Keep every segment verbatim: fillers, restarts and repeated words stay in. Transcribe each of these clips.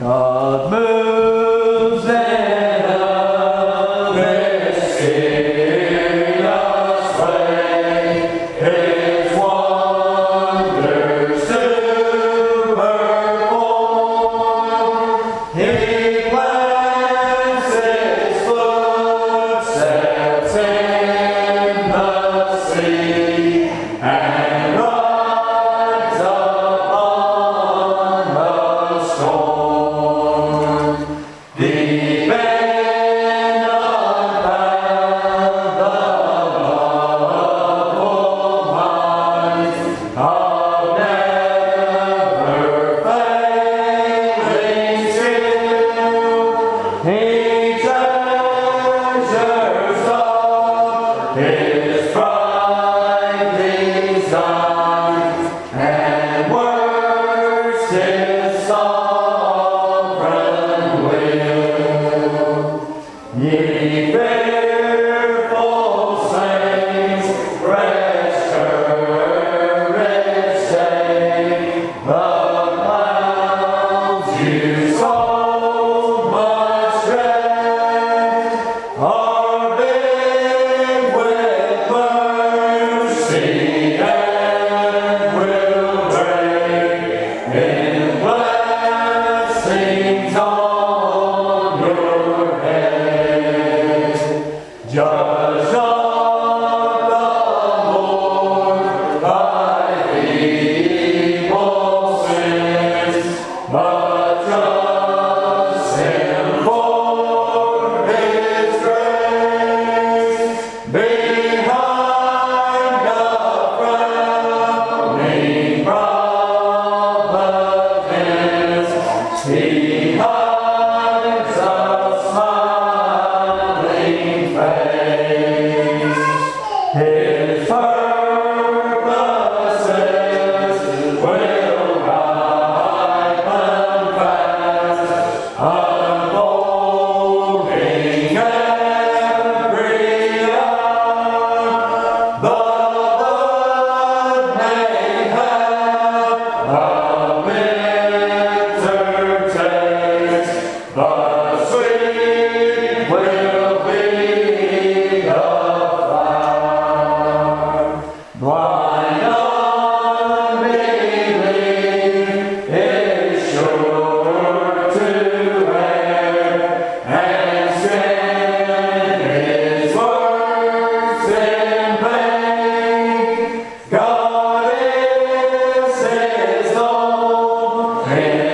God moves in a mysterious way, His wonders to perform. He plants His footsteps in the sea and rides upon the storm. Deep and unbound, the lovable minds of never failing skill. He treasures up His bright designs and works His sovereign will. Ye fearful saints, rest courage take. The clouds you so much dread are big with mercy and will break in blessings on your head. Judge not the Lord by feeble sins, but trust Him for His grace. Behind the frowning providence, He hides a smiling face. His purposes will ripen fast, unfolding every hour. The bud may have a bitter taste, but sweet will be the flower. Blind unbelief is sure to err, and strength His works in vain. God is His own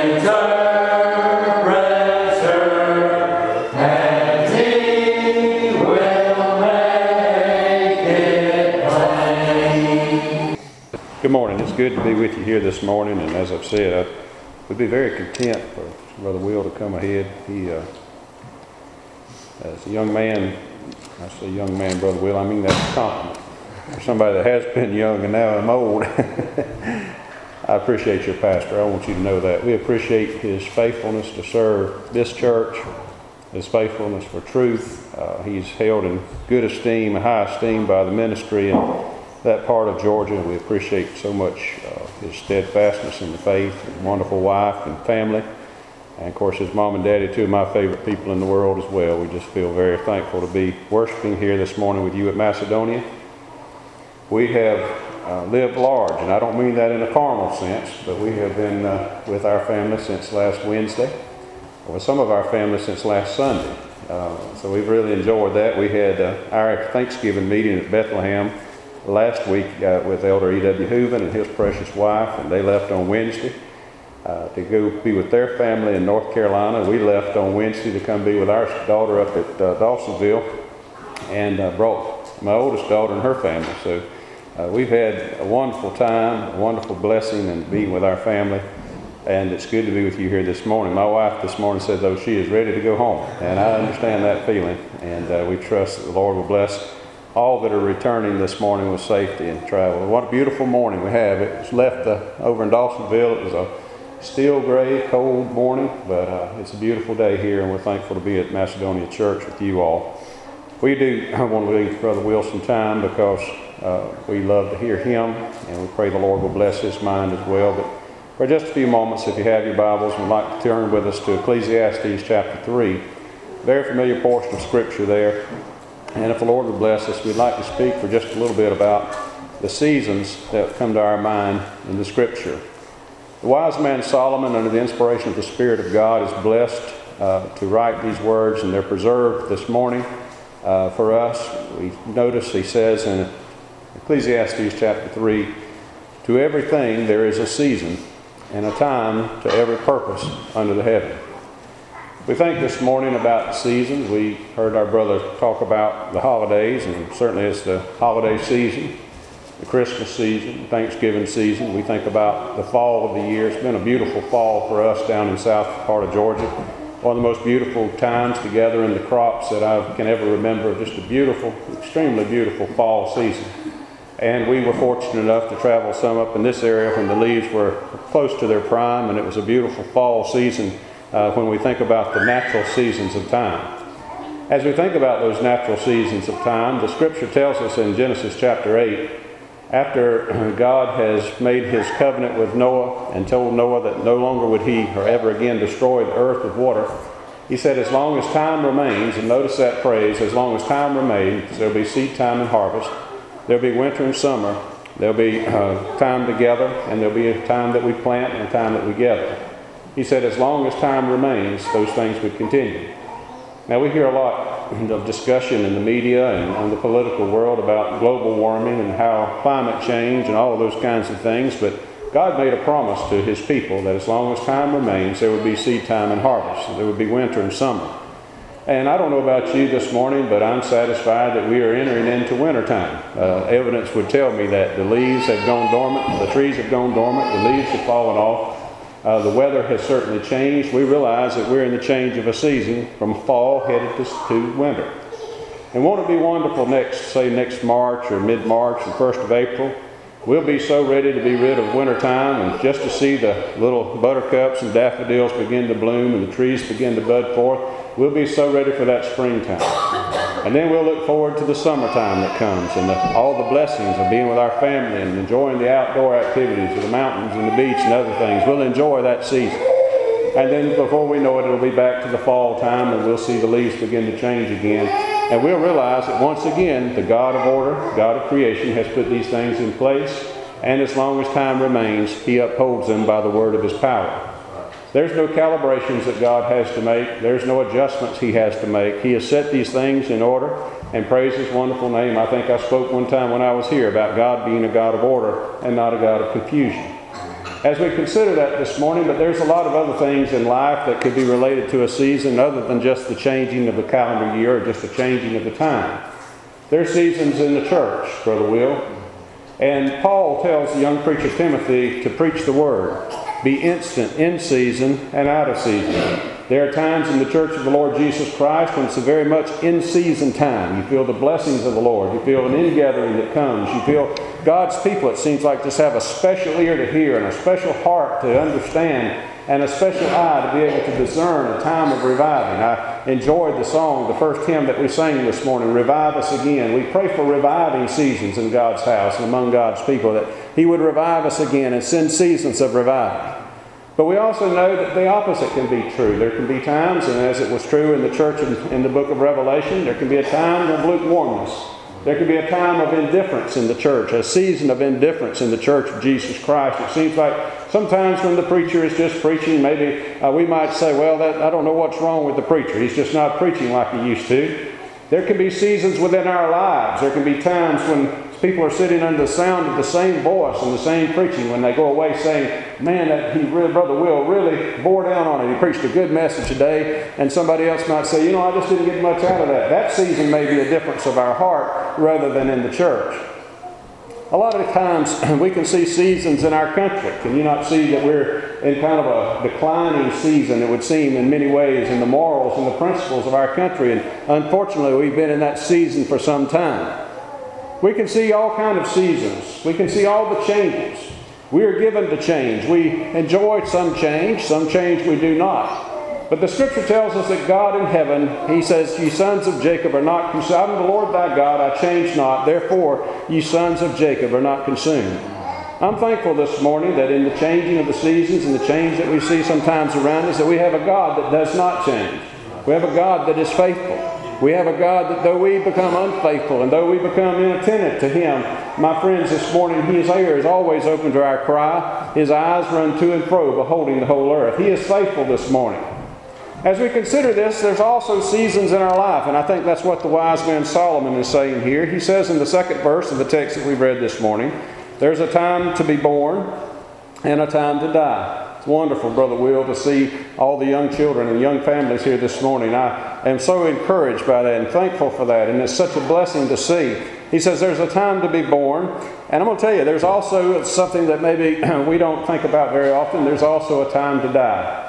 interpreter, and He will make it plain. Good morning. It's good to be with you here this morning, and as I've said, I would be very content for Brother Will to come ahead. He, uh, as a young man, I say young man, Brother Will, I mean that's a compliment. For somebody that has been young and now I'm old, I appreciate your pastor. I want you to know that. We appreciate his faithfulness to serve this church, his faithfulness for truth. Uh, he's held in good esteem, high esteem by the ministry in that part of Georgia. We appreciate so much uh, his steadfastness in the faith, his wonderful wife and family, and of course his mom and daddy, two of my favorite people in the world as well. We just feel very thankful to be worshiping here this morning with you at Macedonia. We have uh, lived large, and I don't mean that in a carnal sense, but we have been uh, with our family since last Wednesday, or with some of our family since last Sunday. Uh, so we've really enjoyed that. We had uh, our Thanksgiving meeting at Bethlehem last week uh, with Elder E W Hooven and his precious wife, and they left on Wednesday uh, to go be with their family in North Carolina. We left on Wednesday to come be with our daughter up at uh, Dawsonville, and uh, brought my oldest daughter and her family. So uh, we've had a wonderful time, a wonderful blessing in being with our family, and it's good to be with you here this morning. My wife this morning said, though, she is ready to go home, and I understand that feeling, and uh, we trust that the Lord will bless all that are returning this morning with safety and travel. What a beautiful morning we have. It was left uh, over in Dawsonville. It was a still gray, cold morning, but uh, it's a beautiful day here, and we're thankful to be at Macedonia Church with you all. We do want to leave Brother Wilson time because uh, we love to hear him, and we pray the Lord will bless his mind as well. But for just a few moments, if you have your Bibles, and would like to turn with us to Ecclesiastes chapter three. Very familiar portion of Scripture there. And if the Lord would bless us, we'd like to speak for just a little bit about the seasons that come to our mind in the Scripture. The wise man Solomon, under the inspiration of the Spirit of God, is blessed uh, to write these words, and they're preserved this morning uh, for us. We notice he says in Ecclesiastes chapter three, "To everything there is a season, and a time to every purpose under the heaven." We think this morning about the seasons. We heard our brother talk about the holidays, and certainly it's the holiday season, the Christmas season, Thanksgiving season. We think about the fall of the year. It's been a beautiful fall for us down in south part of Georgia. One of the most beautiful times together in the crops that I can ever remember. Just a beautiful, extremely beautiful fall season. And we were fortunate enough to travel some up in this area when the leaves were close to their prime, and it was a beautiful fall season uh, when we think about the natural seasons of time. As we think about those natural seasons of time, the Scripture tells us in Genesis chapter eight, after God has made his covenant with Noah and told Noah that no longer would he or ever again destroy the earth with water, he said, as long as time remains, and notice that phrase, as long as time remains, there'll be seed time and harvest, there'll be winter and summer, there'll be uh, time together, and there'll be a time that we plant and a time that we gather. He said, as long as time remains, those things would continue. Now, we hear a lot of discussion in the media and on the political world about global warming and how climate change and all of those kinds of things, but God made a promise to his people that as long as time remains, there would be seed time and harvest, and there would be winter and summer. And I don't know about you this morning, but I'm satisfied that we are entering into wintertime. Uh, evidence would tell me that the leaves have gone dormant, the trees have gone dormant, the leaves have fallen off. Uh, the weather has certainly changed. We realize that we're in the change of a season from fall headed to, to winter. And won't it be wonderful next, say next March or mid-March or first of April, we'll be so ready to be rid of wintertime, and just to see the little buttercups and daffodils begin to bloom and the trees begin to bud forth, we'll be so ready for that springtime. And then we'll look forward to the summertime that comes and the, all the blessings of being with our family and enjoying the outdoor activities of the mountains and the beach and other things. We'll enjoy that season. And then before we know it, it'll be back to the fall time, and we'll see the leaves begin to change again. And we'll realize that once again, the God of order, God of creation, has put these things in place. And as long as time remains, he upholds them by the word of his power. There's no calibrations that God has to make. There's no adjustments he has to make. He has set these things in order, and praise his wonderful name. I think I spoke one time when I was here about God being a God of order and not a God of confusion. As we consider that this morning, but there's a lot of other things in life that could be related to a season other than just the changing of the calendar year or just the changing of the time. There's seasons in the church, Brother Will. And Paul tells the young preacher Timothy to preach the word. Be instant in season and out of season. There are times in the church of the Lord Jesus Christ when it's a very much in season time. You feel the blessings of the Lord. You feel an ingathering that comes. You feel God's people, it seems like, just have a special ear to hear and a special heart to understand and a special eye to be able to discern a time of reviving. I enjoyed the song, the first hymn that we sang this morning, Revive Us Again. We pray for reviving seasons in God's house and among God's people, that he would revive us again and send seasons of reviving. But we also know that the opposite can be true. There can be times, and as it was true in the church in, in the book of Revelation, there can be a time of lukewarmness. There can be a time of indifference in the church, a season of indifference in the church of Jesus Christ. It seems like sometimes when the preacher is just preaching, maybe uh, we might say, well, that, I don't know what's wrong with the preacher. He's just not preaching like he used to. There can be seasons within our lives. There can be times when people are sitting under the sound of the same voice and the same preaching, when they go away saying, man, that he really, Brother Will really bore down on it. He preached a good message today. And somebody else might say, you know, I just didn't get much out of that. That season may be a difference of our heart rather than in the church. A lot of the times we can see seasons in our country. Can you not see that we're in kind of a declining season, it would seem, in many ways, in the morals and the principles of our country? And unfortunately, we've been in that season for some time. We can see all kinds of seasons. We can see all the changes. We are given to change. We enjoy some change. Some change we do not. But the Scripture tells us that God in heaven, he says, ye sons of Jacob are not consumed. I am the Lord thy God, I change not. Therefore, ye sons of Jacob are not consumed. I'm thankful this morning that in the changing of the seasons and the change that we see sometimes around us, that we have a God that does not change. We have a God that is faithful. We have a God that though we become unfaithful and though we become inattentive to Him, my friends, this morning His ear is always open to our cry. His eyes run to and fro, beholding the whole earth. He is faithful this morning. As we consider this, there's also seasons in our life, and I think that's what the wise man Solomon is saying here. He says in the second verse of the text that we've read this morning, there's a time to be born and a time to die. It's wonderful, Brother Will, to see all the young children and young families here this morning. I am so encouraged by that and thankful for that, and it's such a blessing to see. He says there's a time to be born, and I'm going to tell you, there's also something that maybe we don't think about very often. There's also a time to die.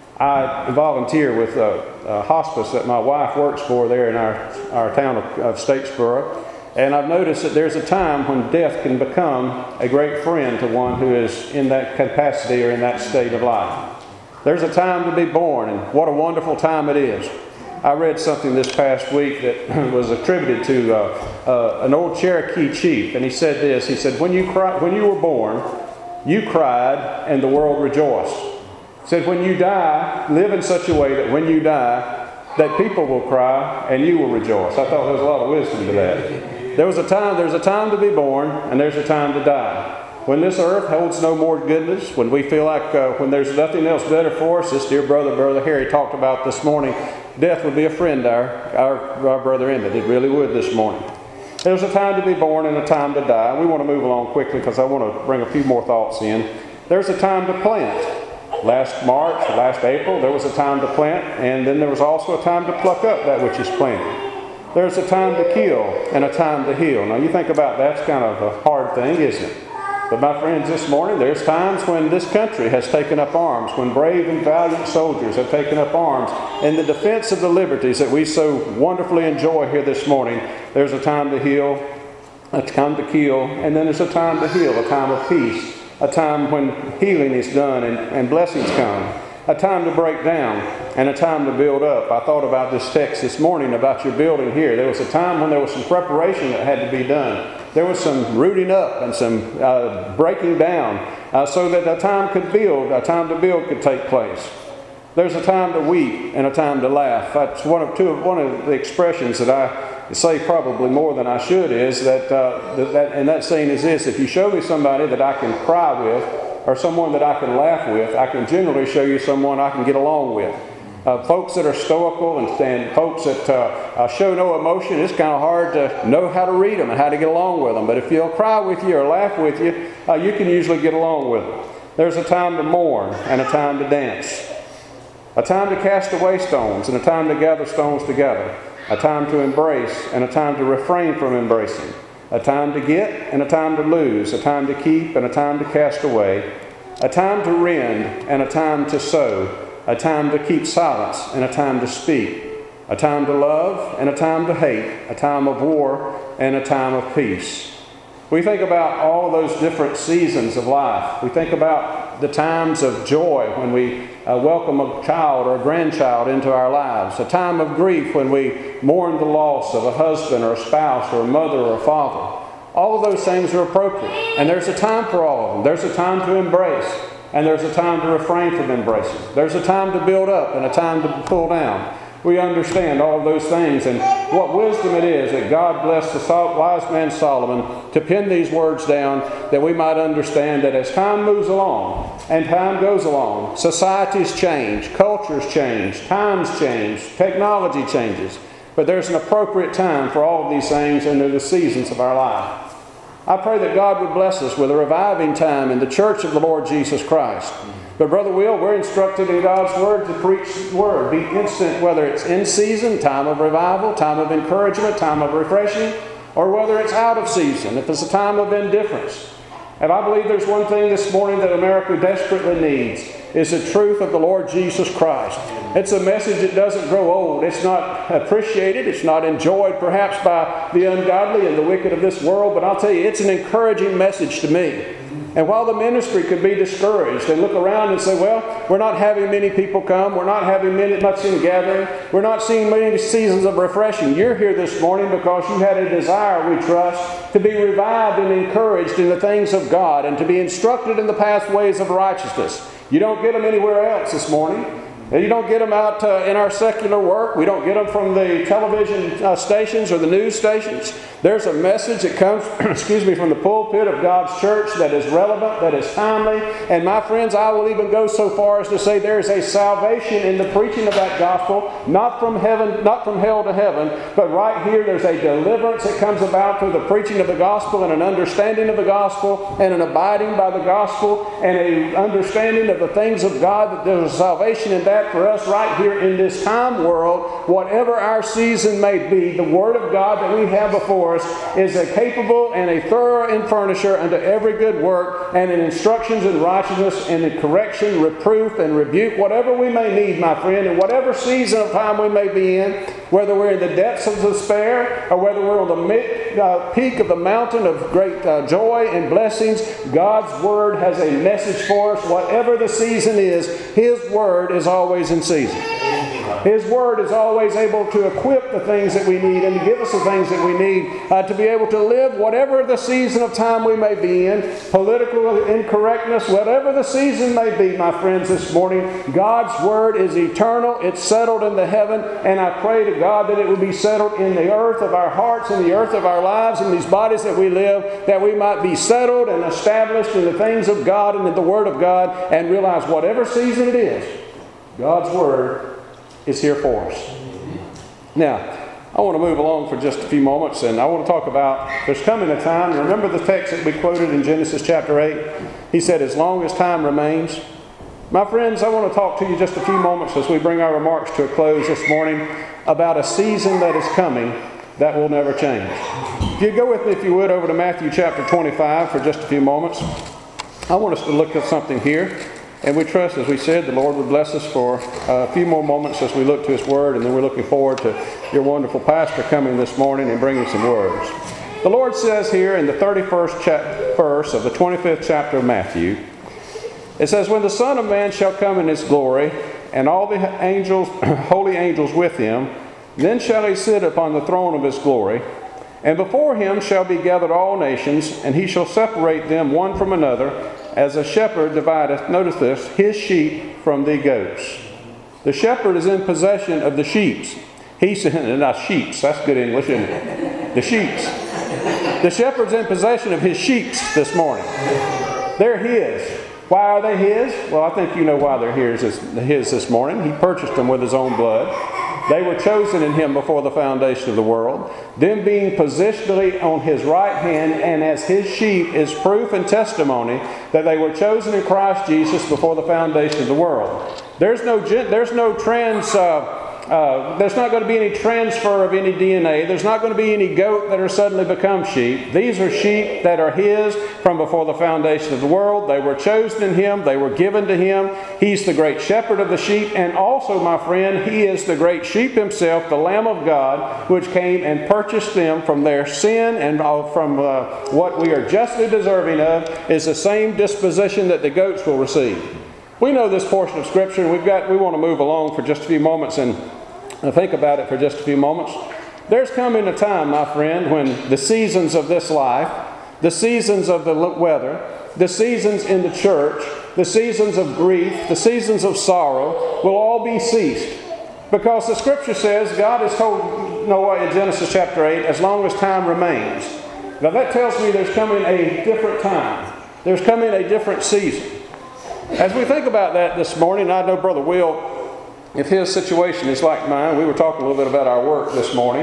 I volunteer with a, a hospice that my wife works for there in our, our town of, of Statesboro. And I've noticed that there's a time when death can become a great friend to one who is in that capacity or in that state of life. There's a time to be born, and what a wonderful time it is. I read something this past week that was attributed to uh, uh, an old Cherokee chief, and he said this. He said, when you, cry, when you were born, you cried and the world rejoiced. Said when you die, live in such a way that when you die, that people will cry and you will rejoice. I thought there was a lot of wisdom to that. There was a time, there's a time to be born and there's a time to die. When this earth holds no more goodness, when we feel like uh, when there's nothing else better for us, this dear brother, Brother Harry talked about this morning, death would be a friend to our, our, our brother Emmett. It really would this morning. There's a time to be born and a time to die. We want to move along quickly because I want to bring a few more thoughts in. There's a time to plant. Last March, last April, there was a time to plant, and then there was also a time to pluck up that which is planted. There's a time to kill and a time to heal. Now you think about that, that's kind of a hard thing, isn't it? But my friends, this morning, there's times when this country has taken up arms, when brave and valiant soldiers have taken up arms in the defense of the liberties that we so wonderfully enjoy here this morning. There's a time to heal, a time to kill, and then there's a time to heal, a time of peace. A time when healing is done and, and blessings come. A time to break down and a time to build up. I thought about this text this morning about your building here. There was a time when there was some preparation that had to be done. There was some rooting up and some uh, breaking down uh, so that a time could build, a time to build could take place. There's a time to weep and a time to laugh. That's one of two. One of the expressions that I say probably more than I should is that, uh, that, that, and that saying is this: if you show me somebody that I can cry with, or someone that I can laugh with, I can generally show you someone I can get along with. Uh, folks that are stoical and, and folks that uh, uh, show no emotion, it's kind of hard to know how to read them and how to get along with them. But if they'll cry with you or laugh with you, uh, you can usually get along with them. There's a time to mourn and a time to dance. A time to cast away stones and a time to gather stones together. A time to embrace and a time to refrain from embracing. A time to get and a time to lose. A time to keep and a time to cast away. A time to rend and a time to sow. A time to keep silence and a time to speak. A time to love and a time to hate. A time of war and a time of peace. We think about all those different seasons of life. We think about the times of joy when we uh, welcome a child or a grandchild into our lives. A time of grief when we mourn the loss of a husband or a spouse or a mother or a father. All of those things are appropriate. And there's a time for all of them. There's a time to embrace and there's a time to refrain from embracing. There's a time to build up and a time to pull down. We understand all of those things, and what wisdom it is that God blessed the wise man Solomon to pen these words down that we might understand that as time moves along and time goes along, societies change, cultures change, times change, technology changes, but there's an appropriate time for all of these things and they're the seasons of our life. I pray that God would bless us with a reviving time in the church of the Lord Jesus Christ. But Brother Will, we're instructed in God's Word to preach the Word. Be instant, whether it's in season, time of revival, time of encouragement, time of refreshing, or whether it's out of season, if it's a time of indifference. And I believe there's one thing this morning that America desperately needs, is the truth of the Lord Jesus Christ. It's a message that doesn't grow old. It's not appreciated. It's not enjoyed perhaps by the ungodly and the wicked of this world. But I'll tell you, it's an encouraging message to me. And while the ministry could be discouraged, they look around and say, well, we're not having many people come. We're not having many, much in gathering. We're not seeing many seasons of refreshing. You're here this morning because you had a desire, we trust, to be revived and encouraged in the things of God and to be instructed in the pathways of righteousness. You don't get them anywhere else this morning. You don't get them out uh, in our secular work. We don't get them from the television uh, stations or the news stations. There's a message that comes, excuse me, from the pulpit of God's church that is relevant, that is timely. And my friends, I will even go so far as to say there is a salvation in the preaching of that gospel, not from heaven, not from hell to heaven, but right here there's a deliverance that comes about through the preaching of the gospel and an understanding of the gospel and an abiding by the gospel and an understanding of the things of God, that there's a salvation in that for us right here in this time world. Whatever our season may be, the Word of God that we have before us is a capable and a thorough in furnisher unto every good work, and in instructions in righteousness and in correction, reproof, and rebuke, whatever we may need, my friend, in whatever season of time we may be in, whether we're in the depths of despair or whether we're on the mid, uh, peak of the mountain of great uh, joy and blessings, God's Word has a message for us. Whatever the season is, His Word is always in season. His Word is always able to equip the things that we need and to give us the things that we need uh, to be able to live whatever the season of time we may be in, political incorrectness, whatever the season may be, my friends, this morning, God's Word is eternal. It's settled in the heaven, and I pray to God that it would be settled in the earth of our hearts, in the earth of our lives, in these bodies that we live, that we might be settled and established in the things of God and in the Word of God, and realize whatever season it is, God's Word is here for us. Now, I want to move along for just a few moments, and I want to talk about there's coming a time. Remember the text that we quoted in Genesis chapter eight? He said, as long as time remains. My friends, I want to talk to you just a few moments as we bring our remarks to a close this morning about a season that is coming that will never change. If you'd go with me, if you would, over to Matthew chapter twenty-five for just a few moments. I want us to look at something here. And we trust, as we said, the Lord would bless us for a few more moments as we look to His Word, and then we're looking forward to your wonderful pastor coming this morning and bringing some words. The Lord says here in the thirty-first chap- verse of the twenty-fifth chapter of Matthew, it says, when the Son of Man shall come in His glory, and all the angels, holy angels with Him, then shall He sit upon the throne of His glory, and before Him shall be gathered all nations, and He shall separate them one from another, as a shepherd divideth, notice this, his sheep from the goats. The shepherd is in possession of the sheeps. He said, not sheeps, that's good English, isn't it? The sheeps. The shepherd's in possession of his sheeps this morning. They're his. Why are they his? Well, I think you know why they're his, his this morning. He purchased them with His own blood. They were chosen in Him before the foundation of the world. Them being positionally on His right hand and as His sheep is proof and testimony that they were chosen in Christ Jesus before the foundation of the world. There's no there's no trans. Uh, uh, there's not going to be any transfer of any D N A. There's not going to be any goat that are suddenly become sheep. These are sheep that are His from before the foundation of the world. They were chosen in Him. They were given to Him. He's the great shepherd of the sheep. And also, my friend, He is the great sheep Himself, the Lamb of God, which came and purchased them from their sin and from uh, what we are justly deserving of, is the same disposition that the goats will receive. We know this portion of Scripture, and we've got, we want to move along for just a few moments and think about it for just a few moments. There's coming a time, my friend, when the seasons of this life, the seasons of the weather, the seasons in the church, the seasons of grief, the seasons of sorrow will all be ceased. Because the Scripture says, God has told Noah in Genesis chapter eight, as long as time remains. Now that tells me there's coming a different time. There's coming a different season. As we think about that this morning, I know Brother Will, if his situation is like mine, we were talking a little bit about our work this morning.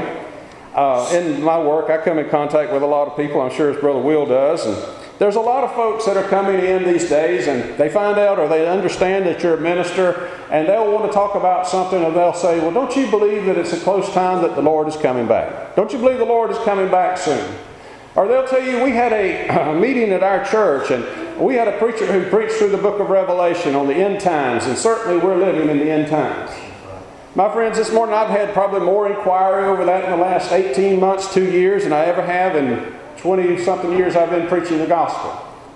Uh, in my work, I come in contact with a lot of people, I'm sure as Brother Will does, and there's a lot of folks that are coming in these days, and they find out or they understand that you're a minister, and they'll want to talk about something, and they'll say, well, don't you believe that it's a close time that the Lord is coming back? Don't you believe the Lord is coming back soon? Or they'll tell you, we had a, a meeting at our church, and we had a preacher who preached through the book of Revelation on the end times, and certainly we're living in the end times. My friends, this morning I've had probably more inquiry over that in the last eighteen months, two years, than I ever have in twenty-something years I've been preaching the gospel.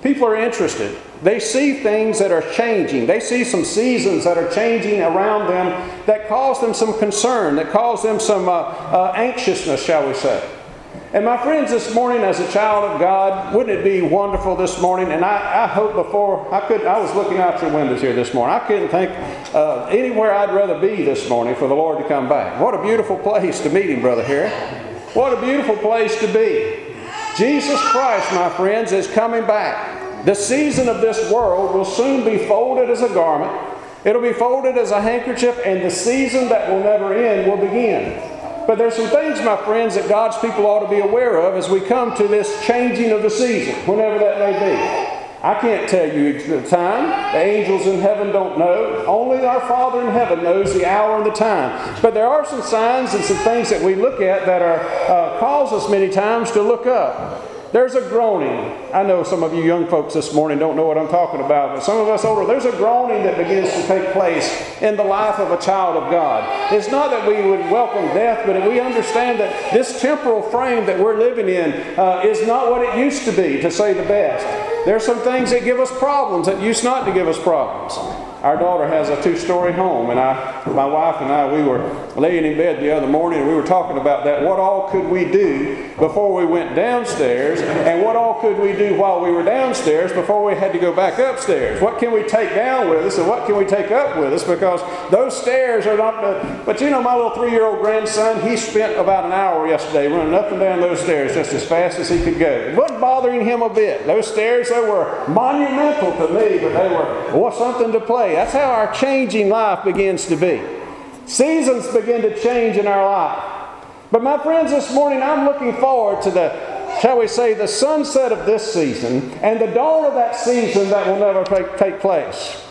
People are interested. They see things that are changing. They see some seasons that are changing around them that cause them some concern, that cause them some uh, uh, anxiousness, shall we say. And my friends, this morning as a child of God, wouldn't it be wonderful this morning? And I, I hope before, I could, I was looking out your windows here this morning. I couldn't think uh, anywhere I'd rather be this morning for the Lord to come back. What a beautiful place to meet Him, Brother Harry. What a beautiful place to be. Jesus Christ, my friends, is coming back. The season of this world will soon be folded as a garment. It'll be folded as a handkerchief, and the season that will never end will begin. But there's some things, my friends, that God's people ought to be aware of as we come to this changing of the season, whenever that may be. I can't tell you the time. The angels in heaven don't know. Only our Father in heaven knows the hour and the time. But there are some signs and some things that we look at that are uh, cause us many times to look up. There's a groaning. I know some of you young folks this morning don't know what I'm talking about, but some of us older, there's a groaning that begins to take place in the life of a child of God. It's not that we would welcome death, but we understand that this temporal frame that we're living in uh, is not what it used to be, to say the best. There's some things that give us problems that used not to give us problems. Our daughter has a two-story home, and I, my wife and I, we were laying in bed the other morning, and we were talking about that. What all could we do before we went downstairs, and what all could we do while we were downstairs before we had to go back upstairs? What can we take down with us, and what can we take up with us? Because those stairs are not... The, but you know, my little three-year-old grandson, he spent about an hour yesterday running up and down those stairs just as fast as he could go. It wasn't bothering him a bit. Those stairs, they were monumental to me, but they were well, something to play. That's how our changing life begins to be. Seasons begin to change in our life. But my friends, this morning I'm looking forward to the, shall we say, the sunset of this season and the dawn of that season that will never take, take place.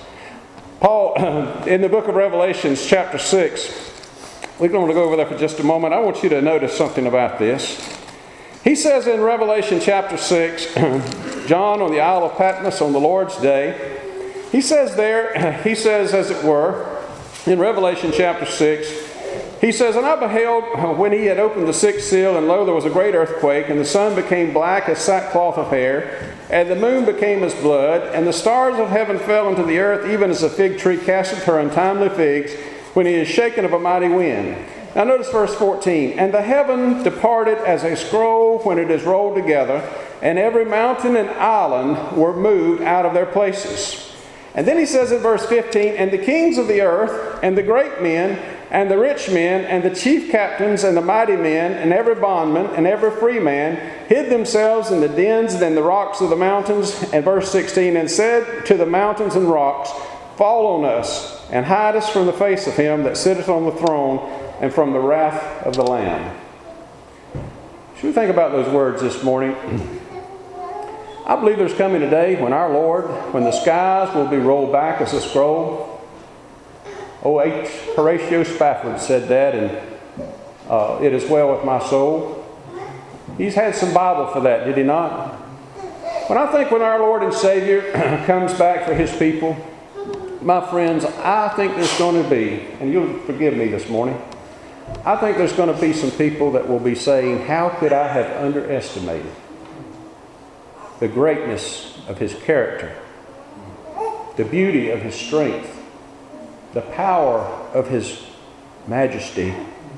Paul, in the book of Revelations, chapter six, we're going to go over there for just a moment. I want you to notice something about this. He says in Revelation chapter six, John on the Isle of Patmos on the Lord's day, he says there, he says as it were, in Revelation chapter six, he says, "And I beheld when he had opened the sixth seal, and lo, there was a great earthquake, and the sun became black as sackcloth of hair, and the moon became as blood, and the stars of heaven fell into the earth, even as a fig tree casteth her untimely figs, when he is shaken of a mighty wind." Now notice verse fourteen. "And the heaven departed as a scroll when it is rolled together, and every mountain and island were moved out of their places." And then he says in verse fifteen, "And the kings of the earth, and the great men, and the rich men, and the chief captains, and the mighty men, and every bondman, and every free man, hid themselves in the dens and in the rocks of the mountains." And verse sixteen, "And said to the mountains and rocks, Fall on us, and hide us from the face of him that sitteth on the throne, and from the wrath of the Lamb." Should we think about those words this morning? I believe there's coming a day when our Lord, when the skies will be rolled back as a scroll. O H. Horatio Spafford said that, and uh, "It is well with my soul." He's had some Bible for that, did he not? When I think when our Lord and Savior comes back for His people, my friends, I think there's going to be, and you'll forgive me this morning, I think there's going to be some people that will be saying, "How could I have underestimated the greatness of His character, the beauty of His strength, the power of His majesty,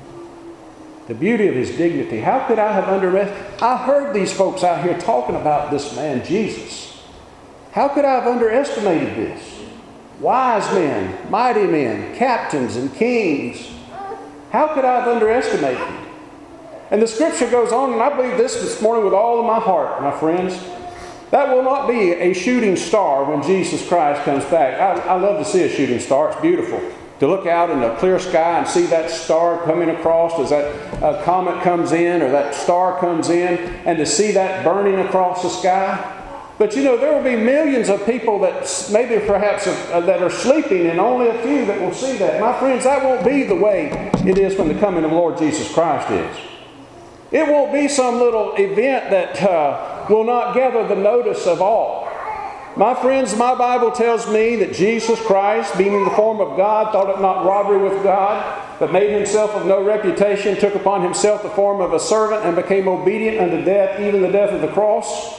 the beauty of His dignity? How could I have underestimated?" I heard these folks out here talking about this man, Jesus. How could I have underestimated this? Wise men, mighty men, captains and kings. How could I have underestimated it? And the scripture goes on, and I believe this this morning with all of my heart, my friends. That will not be a shooting star when Jesus Christ comes back. I, I love to see a shooting star. It's beautiful. To look out in the clear sky and see that star coming across as that uh, comet comes in or that star comes in, and to see that burning across the sky. But you know, there will be millions of people that maybe perhaps uh, that are sleeping, and only a few that will see that. My friends, that won't be the way it is when the coming of the Lord Jesus Christ is. It won't be some little event that uh, will not gather the notice of all. My friends, my Bible tells me that Jesus Christ, being in the form of God, thought it not robbery with God, but made Himself of no reputation, took upon Himself the form of a servant, and became obedient unto death, even the death of the cross.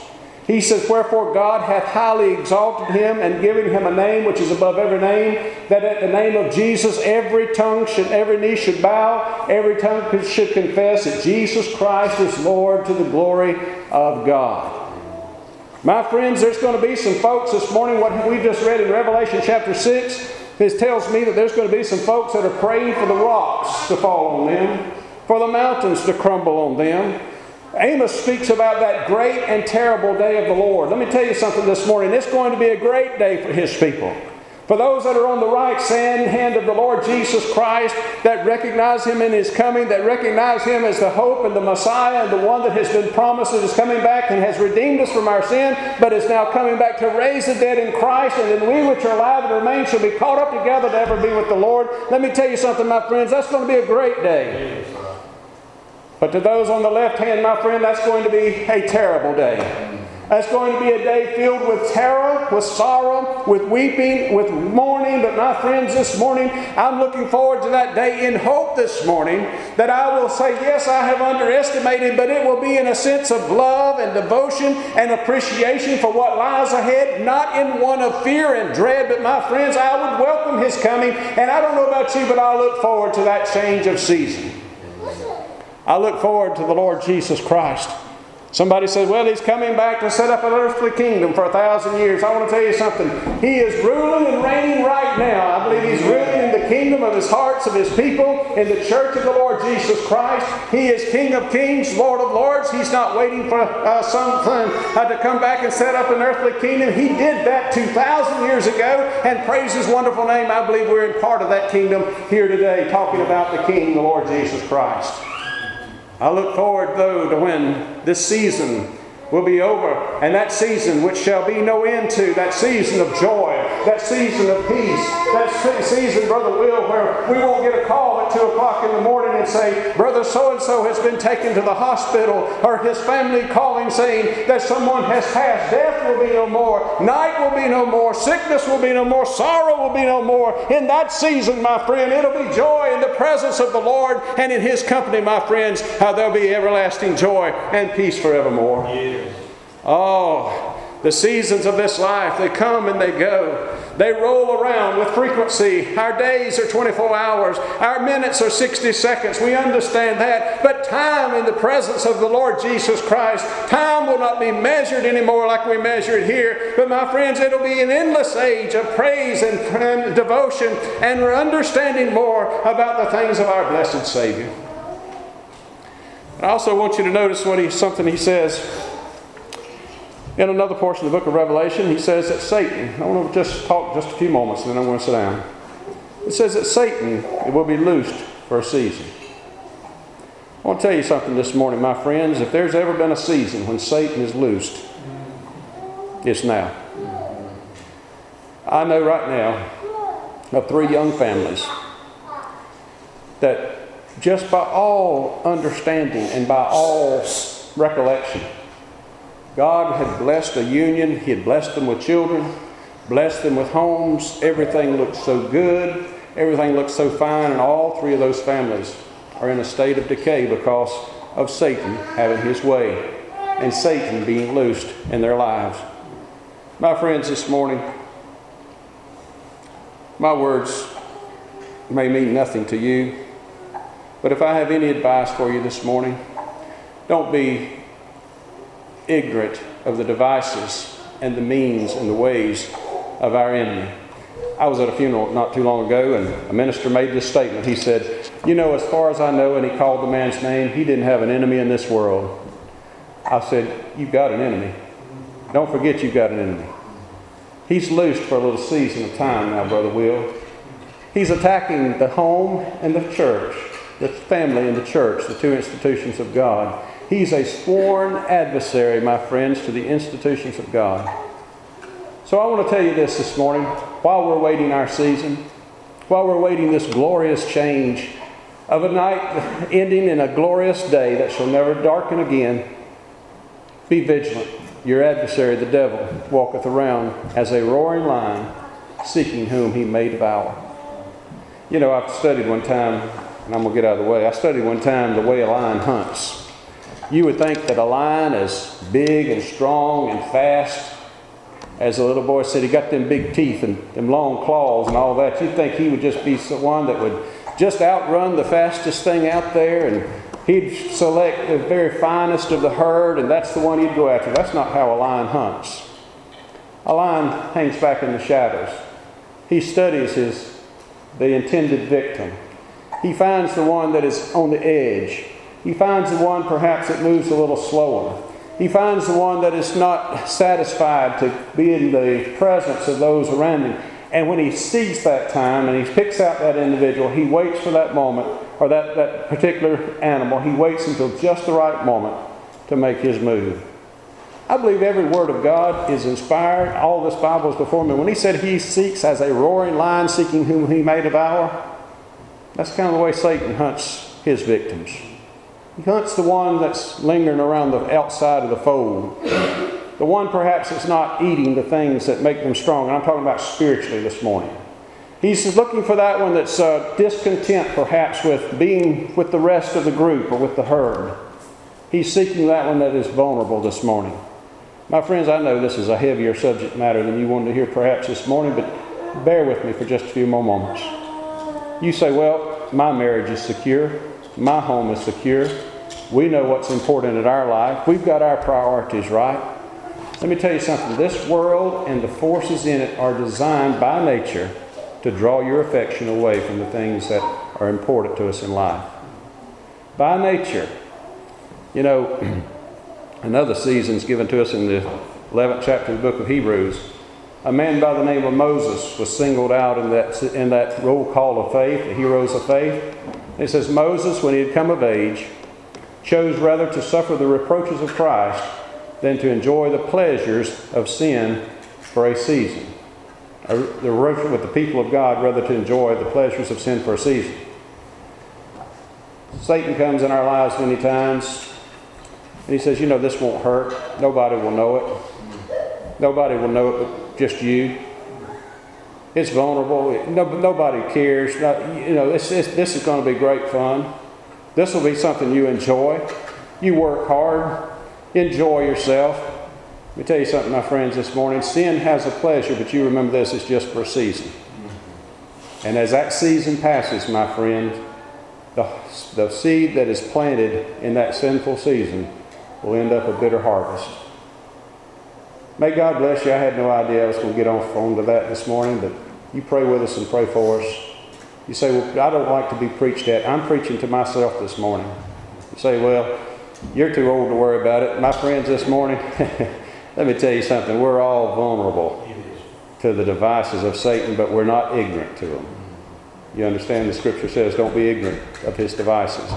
He says, "Wherefore God hath highly exalted him, and given him a name which is above every name, that at the name of Jesus every tongue should, every knee should bow, every tongue should confess that Jesus Christ is Lord, to the glory of God." My friends, there's going to be some folks this morning, what we just read in Revelation chapter six, it tells me that there's going to be some folks that are praying for the rocks to fall on them, for the mountains to crumble on them. Amos speaks about that great and terrible day of the Lord. Let me tell you something this morning. It's going to be a great day for His people. For those that are on the right hand of the Lord Jesus Christ, that recognize Him in His coming, that recognize Him as the hope and the Messiah and the one that has been promised that is coming back and has redeemed us from our sin, but is now coming back to raise the dead in Christ, and then we which are alive and remain shall be caught up together to ever be with the Lord. Let me tell you something, my friends, that's going to be a great day. But to those on the left hand, my friend, that's going to be a terrible day. That's going to be a day filled with terror, with sorrow, with weeping, with mourning. But my friends, this morning, I'm looking forward to that day in hope this morning, that I will say, yes, I have underestimated, but it will be in a sense of love and devotion and appreciation for what lies ahead, not in one of fear and dread. But my friends, I would welcome His coming. And I don't know about you, but I look forward to that change of season. I look forward to the Lord Jesus Christ. Somebody says, well, He's coming back to set up an earthly kingdom for a thousand years. I want to tell you something. He is ruling and reigning right now. I believe He's ruling in the kingdom of His hearts, of His people, in the church of the Lord Jesus Christ. He is King of kings, Lord of lords. He's not waiting for uh, someone uh, to come back and set up an earthly kingdom. He did that two thousand years ago, and praise His wonderful name. I believe we're in part of that kingdom here today, talking about the King, the Lord Jesus Christ. I look forward, though, to when this season will be over, and that season which shall be no end to, that season of joy, that season of peace, that season, Brother Will, where we won't get a call at two o'clock in the morning and say, Brother so-and-so has been taken to the hospital, or his family calling saying that someone has passed. Death will be no more. Night will be no more. Sickness will be no more. Sorrow will be no more. In that season, my friend, it'll be joy in the presence of the Lord, and in His company, my friends, how there'll be everlasting joy and peace forevermore. Yeah. Oh, the seasons of this life, they come and they go. They roll around with frequency. Our days are twenty-four hours. Our minutes are sixty seconds. We understand that. But time in the presence of the Lord Jesus Christ, time will not be measured anymore like we measure it here. But my friends, it'll be an endless age of praise and, and devotion, and we're understanding more about the things of our blessed Savior. I also want you to notice what he, something he says in another portion of the book of Revelation. He says that Satan, I want to just talk just a few moments and then I'm going to sit down. It says that Satan will be loosed for a season. I want to tell you something this morning, my friends. If there's ever been a season when Satan is loosed, it's now. I know right now of three young families that just by all understanding and by all recollection, God had blessed a union. He had blessed them with children, blessed them with homes. Everything looked so good. Everything looked so fine. And all three of those families are in a state of decay because of Satan having his way and Satan being loosed in their lives. My friends, this morning, my words may mean nothing to you, but if I have any advice for you this morning, don't be ignorant of the devices and the means and the ways of our enemy. I was at a funeral not too long ago, and a minister made this statement. He said, you know, as far as I know, and he called the man's name, he didn't have an enemy in this world. I said, you've got an enemy. Don't forget you've got an enemy. He's loosed for a little season of time now, Brother Will. He's attacking the home and the church, the family and the church, the two institutions of God. He's a sworn adversary, my friends, to the institutions of God. So I want to tell you this this morning, while we're waiting our season, while we're waiting this glorious change of a night ending in a glorious day that shall never darken again, be vigilant. Your adversary, the devil, walketh around as a roaring lion, seeking whom he may devour. You know, I've studied one time, and I'm going to get out of the way, I studied one time the way a lion hunts. You would think that a lion as big and strong and fast, as the little boy said, he got them big teeth and them long claws and all that. You'd think he would just be one that would just outrun the fastest thing out there, and he'd select the very finest of the herd, and that's the one he'd go after. That's not how a lion hunts. A lion hangs back in the shadows. He studies his the intended victim. He finds the one that is on the edge. He finds the one perhaps that moves a little slower. He finds the one that is not satisfied to be in the presence of those around him. And when he sees that time and he picks out that individual, he waits for that moment, or that, that particular animal. He waits until just the right moment to make his move. I believe every word of God is inspired. All this Bible is before me. When he said he seeks as a roaring lion seeking whom he may devour, that's kind of the way Satan hunts his victims. He hunts the one that's lingering around the outside of the fold. The one perhaps that's not eating the things that make them strong. And I'm talking about spiritually this morning. He's looking for that one that's uh, discontent perhaps with being with the rest of the group or with the herd. He's seeking that one that is vulnerable this morning. My friends, I know this is a heavier subject matter than you wanted to hear perhaps this morning, but bear with me for just a few more moments. You say, well, my marriage is secure. My home is secure. We know what's important in our life. We've got our priorities right. Let me tell you something. This world and the forces in it are designed by nature to draw your affection away from the things that are important to us in life. By nature. You know, another season's given to us in the eleventh chapter of the book of Hebrews. A man by the name of Moses was singled out in that, in that roll call of faith, the heroes of faith. It says, Moses, when he had come of age, chose rather to suffer the reproaches of Christ than to enjoy the pleasures of sin for a season. The reproach with the people of God rather to enjoy the pleasures of sin for a season. Satan comes in our lives many times, and he says, you know, this won't hurt. Nobody will know it. Nobody will know it but just you. It's vulnerable. No, nobody cares. Not, you know, this, this, this is going to be great fun. This will be something you enjoy. You work hard. Enjoy yourself. Let me tell you something, my friends, this morning. Sin has a pleasure, but you remember this is just for a season. And as that season passes, my friend, the, the seed that is planted in that sinful season will end up a bitter harvest. May God bless you. I had no idea I was going to get off onto that this morning, but you pray with us and pray for us. You say, well, I don't like to be preached at. I'm preaching to myself this morning. You say, well, you're too old to worry about it. My friends, this morning, let me tell you something. We're all vulnerable to the devices of Satan, but we're not ignorant to them. You understand the scripture says, don't be ignorant of his devices,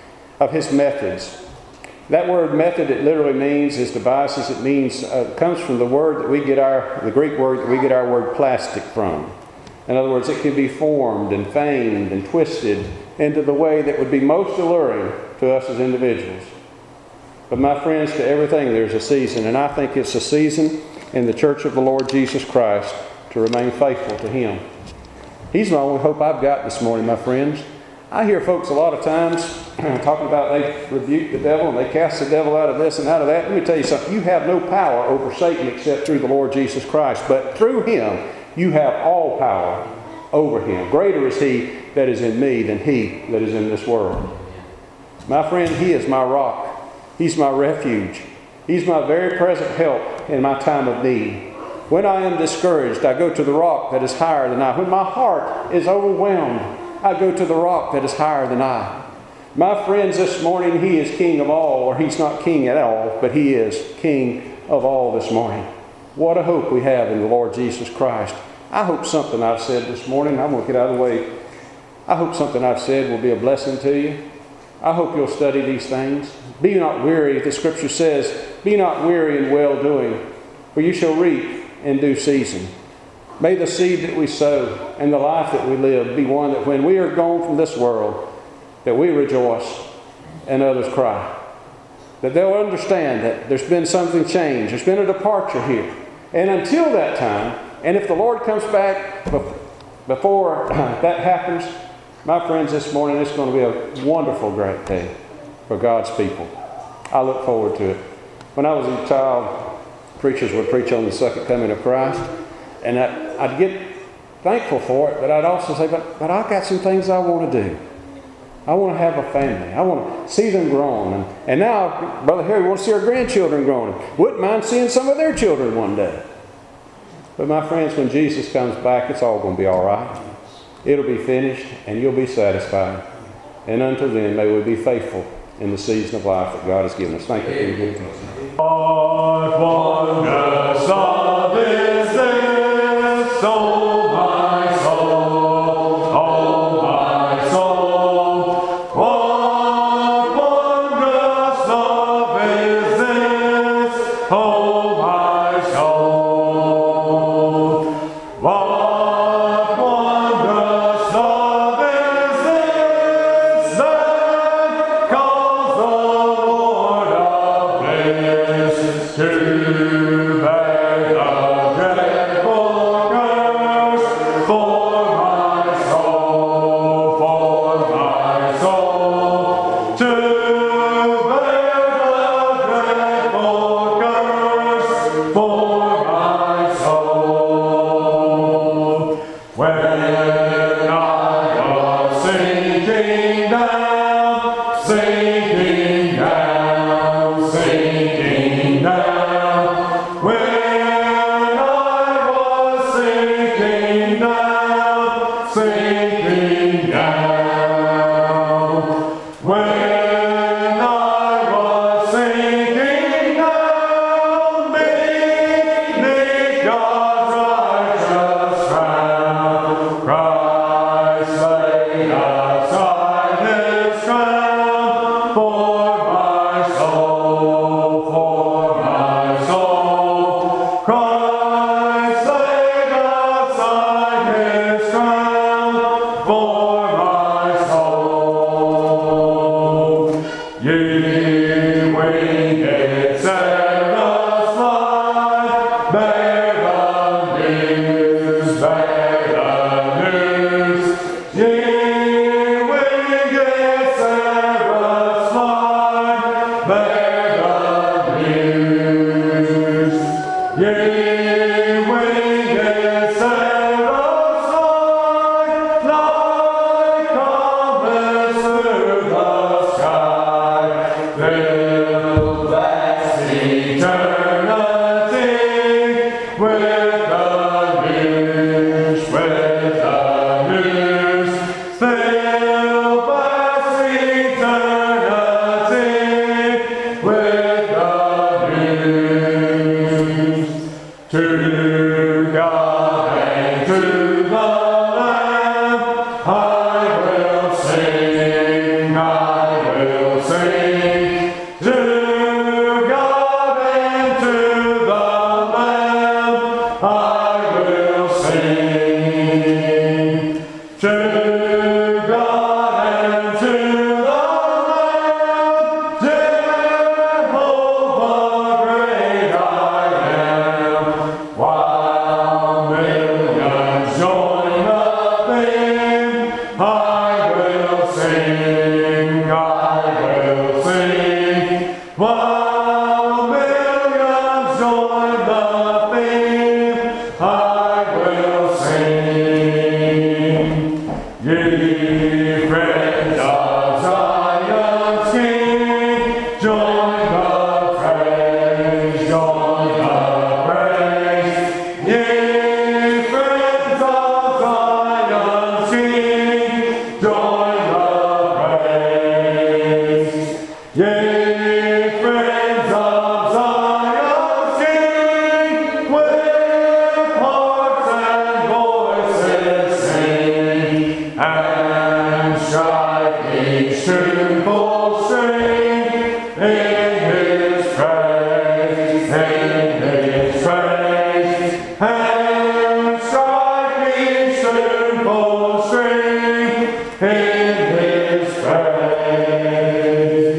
of his methods. That word method, it literally means his devices. It means, uh, comes from the word that we get our, the Greek word that we get our word plastic from. In other words, it can be formed and feigned and twisted into the way that would be most alluring to us as individuals. But my friends, to everything there's a season, and I think it's a season in the church of the Lord Jesus Christ to remain faithful to him. He's the only hope I've got this morning, my friends. I hear folks a lot of times talking about they rebuke the devil and they cast the devil out of this and out of that. Let me tell you something. You have no power over Satan except through the Lord Jesus Christ. But through him, you have all power over him. Greater is he that is in me than he that is in this world. My friend, he is my rock. He's my refuge. He's my very present help in my time of need. When I am discouraged, I go to the rock that is higher than I. When my heart is overwhelmed, I go to the rock that is higher than I. My friends, this morning, he is king of all, or he's not king at all, but he is king of all this morning. What a hope we have in the Lord Jesus Christ. I hope something I've said this morning, I'm going to get out of the way. I hope something I've said will be a blessing to you. I hope you'll study these things. Be not weary, the scripture says, be not weary in well-doing, for you shall reap in due season. May the seed that we sow and the life that we live be one that when we are gone from this world, that we rejoice and others cry. That they'll understand that there's been something changed. There's been a departure here. And until that time, and if the Lord comes back before that happens, my friends, this morning it's going to be a wonderful, great day for God's people. I look forward to it. When I was a child, preachers would preach on the second coming of Christ, and I, I'd get thankful for it, but I'd also say, but, but I've got some things I want to do. I want to have a family. I want to see them grown. And, and now, Brother Harry wants to see our grandchildren growing. Wouldn't mind seeing some of their children one day. But my friends, when Jesus comes back, it's all going to be all right. It'll be finished, and you'll be satisfied. And until then, may we be faithful in the season of life that God has given us. Thank you for your good attention. What wondrous love is this, oh my soul, oh my soul. What wondrous love is this, oh my soul. What wondrous love is this that calls the Lord of bliss to bear the dreadful curse for my soul, for my soul, to bear the dreadful curse for my soul. When I was sinking down, sinking down, sinking down. When I was sinking down, sinking down. When I was sinking down beneath God's righteous crown, Christ laid aside His crown for my soul, for my soul. Christ laid aside His crown for my soul. Ye winged seraphs fly, bear the news, bear the news. Ye winged seraphs fly, bear the news. Ye winged seraphs fly, like comets through the sky. They'll bless eternity with the news, with the news. They'll bless eternity with the news. To God and to the Lamb I will sing, I will sing. To God and to the Lamb I will sing. To God and to the Lamb, Jehovah great I am. While millions join the theme, I will sing, I will sing. While millions join the theme, I will sing. Ye friends of Zion's King, join the praise, join the praise. Ye friends of Zion's King, join the praise. Ye friends of Zion's King, with hearts and voices sing, and strike each